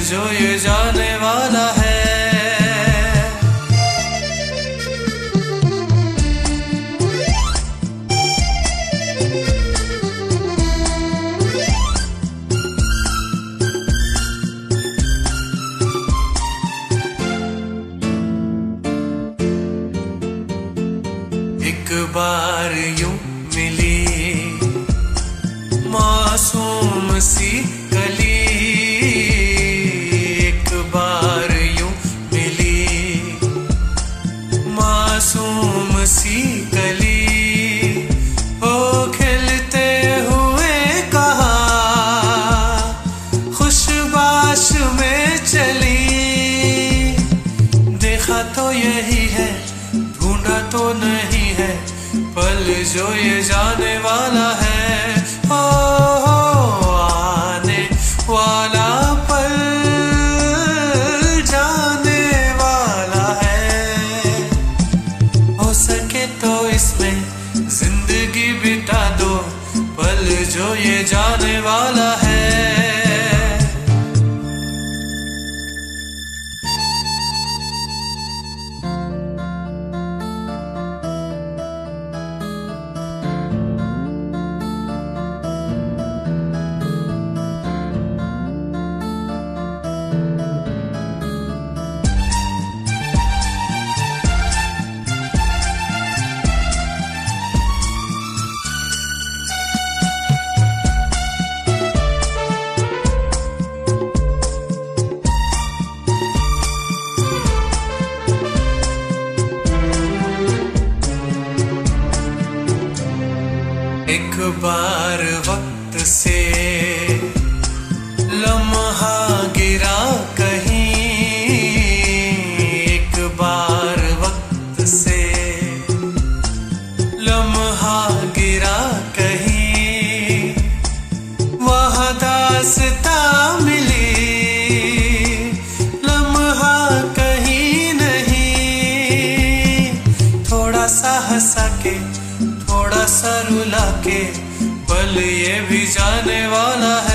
जो ये जाने वाला है। एक बार यूं मिली मासूम सी कली, एक बार यूं मिली मासूम सी कली, ओ खिलते हुए कहा खुशबाश में चली। देखा तो यही है, ढूंढा तो नहीं है, पल जो ये जाने वाला है। ओ आने वाला पल जाने वाला है। हो सके तो इसमें जिंदगी बिता दो, पल जो ये जाने वाला है। एक बार वक्त से लम्हा गिरा कहीं, एक बार वक्त से लम्हा गिरा कहीं, वहाँ दास्ता मिली लम्हा कहीं नहीं। थोड़ा सा हंसा के, थोड़ा सा रुला के, पल ये भी जाने वाला है।